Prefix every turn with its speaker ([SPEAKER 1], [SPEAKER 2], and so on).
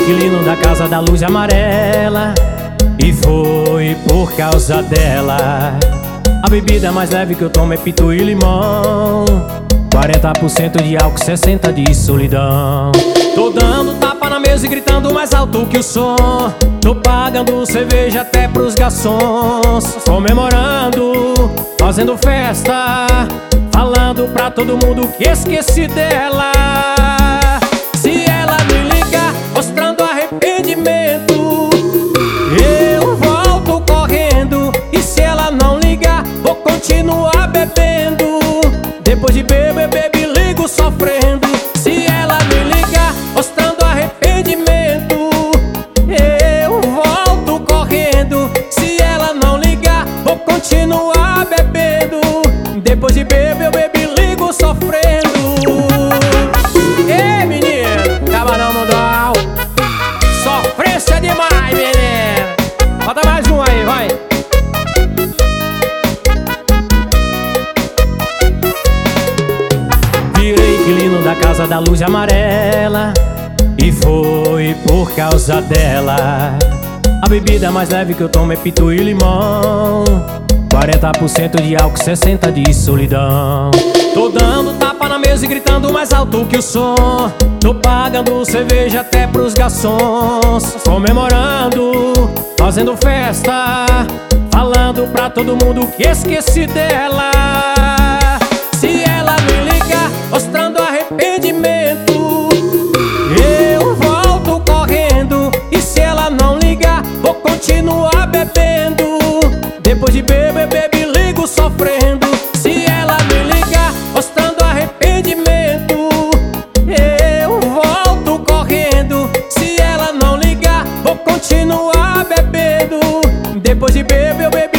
[SPEAKER 1] inquilino da casa da luz amarela, e foi por causa dela. A bebida mais leve que eu tomo é pitu e limão, 40% de álcool, 60% de solidão. Tô dando tapa na mesa e gritando mais alto que o som. Tô pagando cerveja até pros garçons, comemorando, fazendo festa, falando pra todo mundo que esqueci dela. Se ela me ligar mostrando arrependimento, eu volto correndo. E se ela não ligar, vou continuar bebendo. Depois de beber, ligo sofrendo. Se ela me ligar mostrando arrependimento, eu volto correndo. Se ela não ligar, vou continuar bebendo. Depois de beber, ligo sofrendo. Ei, menino, camarão mundial, sofrência demais, menino. Bota mais um aí, vai. Virei inquilino da casa da luz amarela, e foi por causa dela. A bebida mais leve que eu tomo é pitu e limão, 40% de álcool, 60% de solidão. Tô dando tapa na mesa e gritando mais alto que o som. Tô pagando cerveja até pros garçons, comemorando, fazendo festa, falando pra todo mundo que esqueci dela. Se ela me ligar mostrando arrependimento, eu volto correndo. E se ela não ligar, vou continuar bebendo. Depois de beber, ligo sofrendo. Se ela me ligar mostrando arrependimento, eu volto correndo. Se ela não ligar, vou continuar bebendo. Depois de beber,